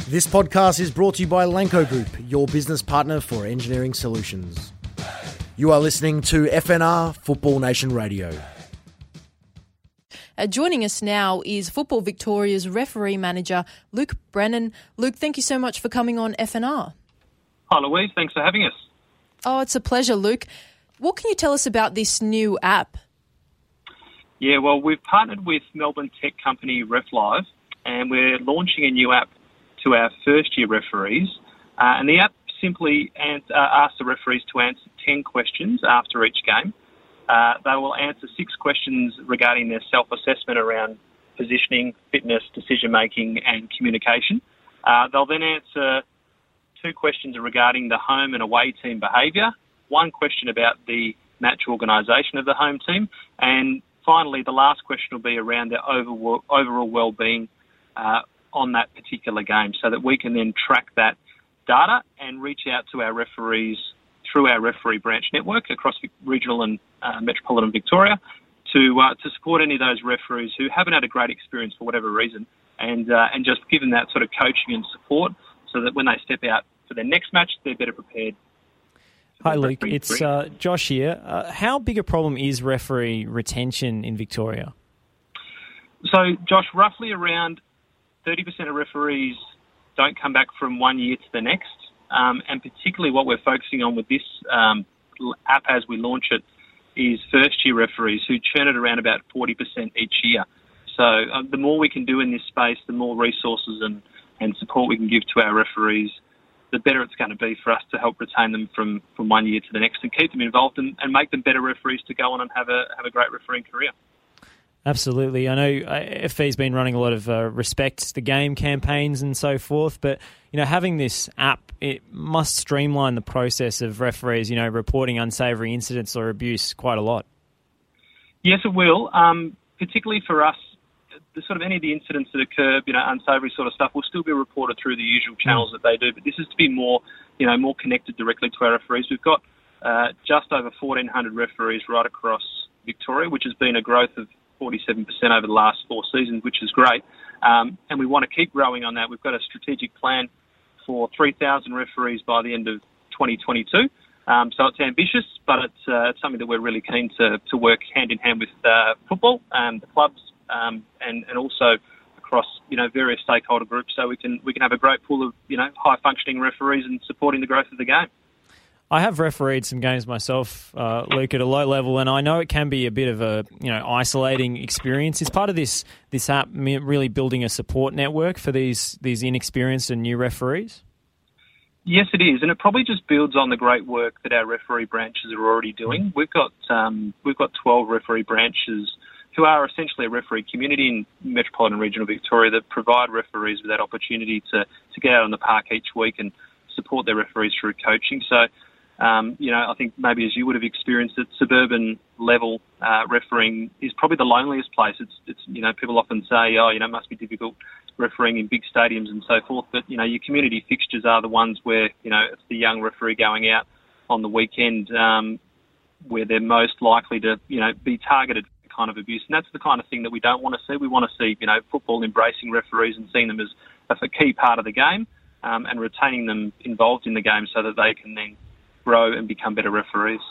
This podcast is brought to you by Lanco Group, your business partner for engineering solutions. You are listening to FNR Football Nation Radio. Joining us now is Football Victoria's referee manager, Luke Brennan. Luke, thank you so much for coming on FNR. Hi Louise, thanks for having us. Oh, it's a pleasure, Luke. What can you tell us about this new app? Yeah, well, we've partnered with Melbourne tech company RefLive, and we're launching a new app to our first-year referees. And the app simply asks the referees to answer 10 questions after each game. They will answer 6 questions regarding their self-assessment around positioning, fitness, decision-making and communication. They'll then answer 2 questions regarding the home and away team behaviour, 1 question about the match organisation of the home team, and finally the last question will be around their overall well-being on that particular game, so that we can then track that data and reach out to our referees through our referee branch network across regional and metropolitan Victoria to support any of those referees who haven't had a great experience for whatever reason, and just give them that sort of coaching and support so that when they step out for their next match, they're better prepared. Hi Luke, it's Josh here. How big a problem is referee retention in Victoria? So Josh, roughly around 30% of referees don't come back from one year to the next, and particularly what we're focusing on with this app as we launch it is first-year referees who churn at around about 40% each year. So the more we can do in this space, the more resources and support we can give to our referees, the better it's going to be for us to help retain them from one year to the next and keep them involved and make them better referees to go on and have a great refereeing career. Absolutely. I know FV's been running a lot of Respect the Game campaigns and so forth, but having this app, it must streamline the process of referees, reporting unsavoury incidents or abuse quite a lot. Yes, it will. Particularly for us, any of the incidents that occur, unsavoury sort of stuff will still be reported through the usual channels that they do, but this is to be more connected directly to our referees. We've got just over 1,400 referees right across Victoria, which has been a growth of 47% over the last 4 seasons, which is great. And we want to keep growing on that. We've got a strategic plan for 3,000 referees by the end of 2022. So it's ambitious, but it's something that we're really keen to work hand in hand with football and the clubs and also across various stakeholder groups, so we can have a great pool of high functioning referees and supporting the growth of the game. I have refereed some games myself, Luke, at a low level, and I know it can be a bit of a isolating experience. Is part of this app really building a support network for these inexperienced and new referees? Yes, it is, and it probably just builds on the great work that our referee branches are already doing. We've got 12 referee branches who are essentially a referee community in metropolitan regional Victoria that provide referees with that opportunity to get out on the park each week and support their referees through coaching. So, I think maybe as you would have experienced it, suburban level refereeing is probably the loneliest place. It's people often say, it must be difficult refereeing in big stadiums and so forth. But, your community fixtures are the ones where, it's the young referee going out on the weekend where they're most likely to, be targeted for kind of abuse. And that's the kind of thing that we don't want to see. We want to see, football embracing referees and seeing them as a key part of the game and retaining them involved in the game so that they can then grow and become better referees.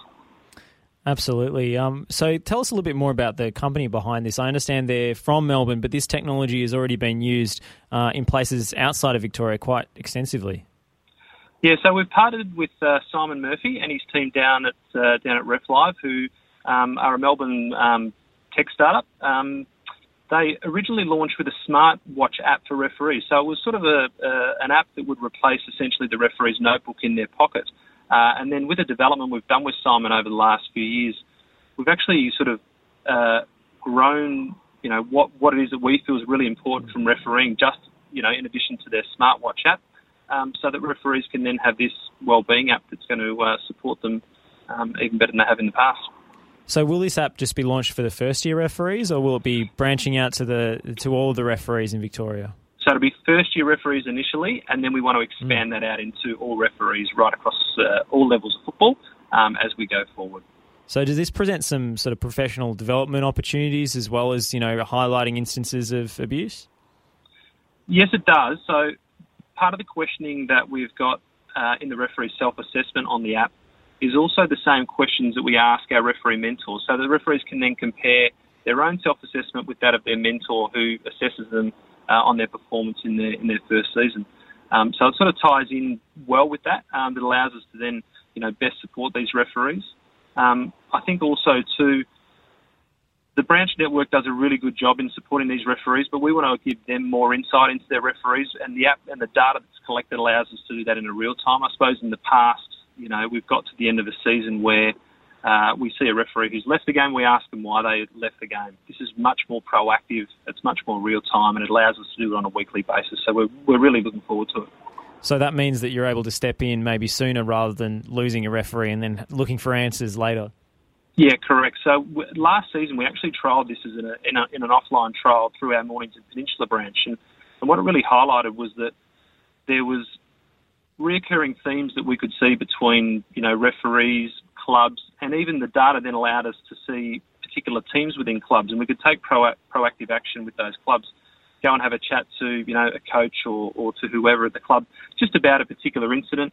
Absolutely. So tell us a little bit more about the company behind this. I understand they're from Melbourne, but this technology has already been used in places outside of Victoria quite extensively. Yeah, so we've partnered with Simon Murphy and his team down at RefLive, who are a Melbourne tech startup. They originally launched with a smart watch app for referees. So it was sort of an app that would replace essentially the referee's notebook in their pocket. And then with the development we've done with Simon over the last few years, we've actually sort of grown, what it is that we feel is really important from refereeing, just, in addition to their smartwatch app, so that referees can then have this wellbeing app that's going to support them even better than they have in the past. So will this app just be launched for the first-year referees, or will it be branching out to all of the referees in Victoria? So it'll be first-year referees initially, and then we want to expand that out into all referees right across all levels of football as we go forward. So does this present some sort of professional development opportunities as well as, highlighting instances of abuse? Yes, it does. So part of the questioning that we've got in the referee self-assessment on the app is also the same questions that we ask our referee mentors. So the referees can then compare their own self-assessment with that of their mentor who assesses them on their performance in their first season. So it sort of ties in well with that. That allows us to then, best support these referees. I think also too, the branch network does a really good job in supporting these referees, but we want to give them more insight into their referees, and the app and the data that's collected allows us to do that in a real time. I suppose in the past, we've got to the end of a season where we see a referee who's left the game, we ask them why they left the game. This is much more proactive, it's much more real time, and it allows us to do it on a weekly basis. So we're really looking forward to it. So that means that you're able to step in maybe sooner rather than losing a referee and then looking for answers later. Yeah, correct. So last season we actually trialled this as in an offline trial through our Mornington Peninsula branch, and what it really highlighted was that there was reoccurring themes that we could see between referees, clubs, and even the data then allowed us to see particular teams within clubs, and we could take proactive action with those clubs. Go and have a chat to a coach or to whoever at the club just about a particular incident.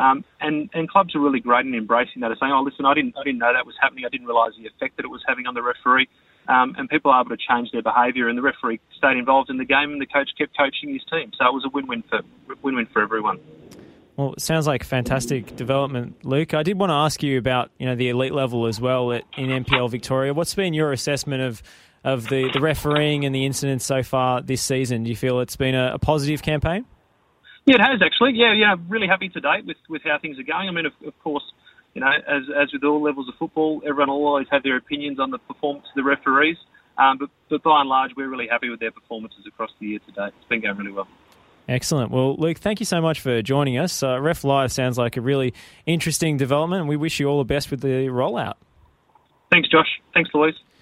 And clubs are really great in embracing that, and saying, "Oh, listen, I didn't know that was happening. I didn't realise the effect that it was having on the referee." And people are able to change their behaviour, and the referee stayed involved in the game, and the coach kept coaching his team. So it was a win-win for everyone. Well, it sounds like fantastic development, Luke. I did want to ask you about the elite level as well in NPL Victoria. What's been your assessment of the refereeing and the incidents so far this season? Do you feel it's been a positive campaign? Yeah, it has actually. Yeah, really happy to date with how things are going. I mean, of course, as with all levels of football, everyone will always have their opinions on the performance of the referees. But by and large, we're really happy with their performances across the year to date. It's been going really well. Excellent. Well, Luke, thank you so much for joining us. Ref Live sounds like a really interesting development, and we wish you all the best with the rollout. Thanks, Josh. Thanks, Louise.